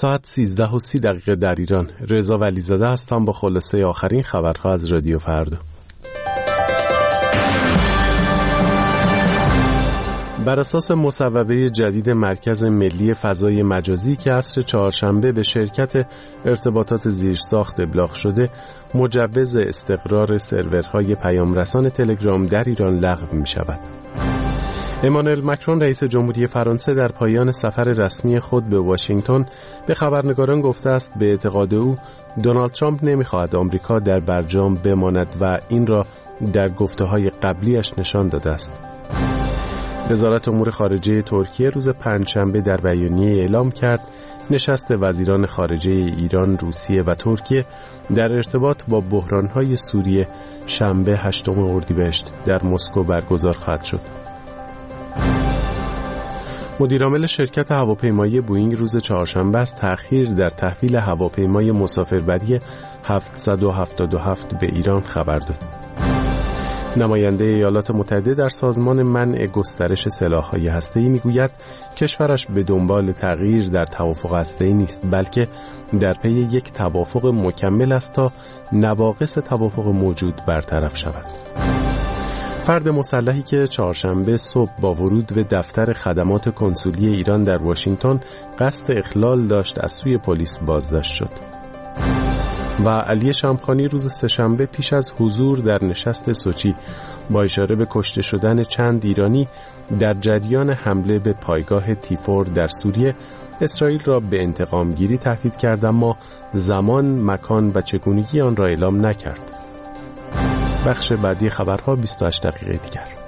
ساعت 13:30 در ایران. رضا ولیزاده هستم با خلاصه آخرین خبرها از رادیو فردا. بر اساس مصوبه جدید مرکز ملی فضای مجازی که عصر چهارشنبه به شرکت ارتباطات زیرساخت ابلاغ شده، مجوز استقرار سرورهای پیامرسان تلگرام در ایران لغو می شود. امانوئل مکرون رئیس جمهوری فرانسه در پایان سفر رسمی خود به واشنگتن به خبرنگاران گفته است به اعتقاد او دونالد ترامپ نمی‌خواهد آمریکا در برجام بماند و این را در گفته‌های قبلیش نشان داده است. وزارت امور خارجه ترکیه روز پنجشنبه در بیانیه اعلام کرد نشست وزیران خارجه ایران، روسیه و ترکیه در ارتباط با بحران‌های سوریه شنبه 8 اردیبهشت در مسکو برگزار خواهد شد. مدیرعامل شرکت هواپیمایی بوئینگ روز چهارشنبه از تأخیر در تحویل هواپیمای مسافربری 777 به ایران خبر داد. نماینده ایالات متحده در سازمان منع گسترش سلاح‌های هسته‌ای میگوید کشورش به دنبال تغییر در توافق هسته‌ای نیست، بلکه در پی یک توافق مکمل است تا نواقص توافق موجود برطرف شود. فرد مسلحی که چهارشنبه صبح با ورود به دفتر خدمات کنسولی ایران در واشنگتن قصد اخلال داشت از سوی پلیس بازداشت شد. و علی شمخانی روز سه‌شنبه پیش از حضور در نشست سوچی با اشاره به کشته شدن چند ایرانی در جریان حمله به پایگاه تیفور در سوریه، اسرائیل را به انتقام گیری تهدید کرد اما زمان، مکان و چگونگی آن را اعلام نکرد. بخش بعدی خبرها 28 دقیقه دیگر.